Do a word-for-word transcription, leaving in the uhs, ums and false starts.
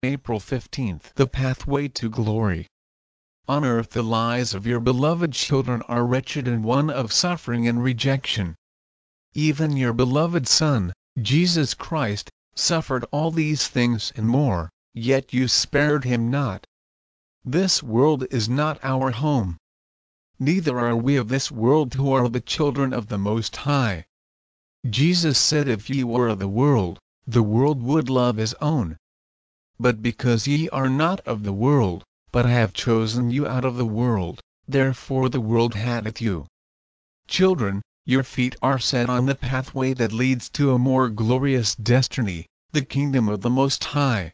April fifteenth. The pathway to glory. On earth the lives of your beloved children are wretched and one of suffering and rejection. Even your beloved Son, Jesus Christ, suffered all these things and more, yet you spared him not. This world is not our home. Neither are we of this world who are the children of the Most High. Jesus said, if ye were of the world, the world would love his own. But because ye are not of the world, but I have chosen you out of the world, therefore the world hateth you. Children, your feet are set on the pathway that leads to a more glorious destiny, the kingdom of the Most High.